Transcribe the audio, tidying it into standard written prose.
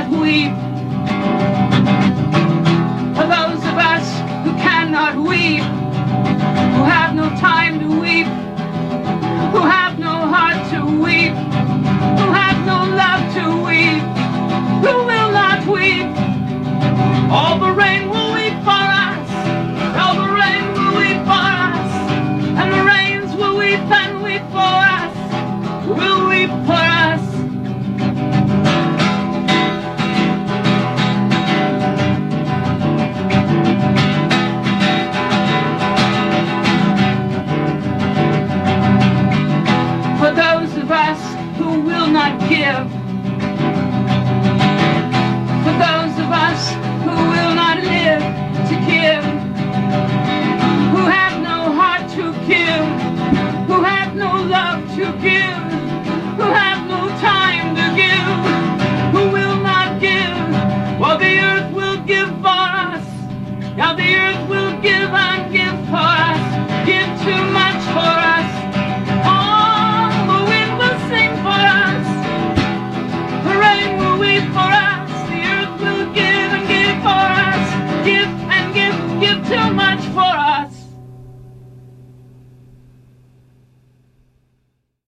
not weep. For those of us who cannot weep, who have no time to weep, who have no heart to weep, who have no love to weep, who will not weep. All the rain will weep for us, all the rain will weep for us, and the rains will weep and weep for us, will weep for us. For those of us who will not give, for those of us who will not live to give, who have no heart to give, who have no love to give, who have no time to give, who will not give, well, the earth will give for us. Now the earth will give and give for us, give too much for us. Oh, the wind will sing for us, the rain will weep for us, the earth will give and give for us, give and give too much for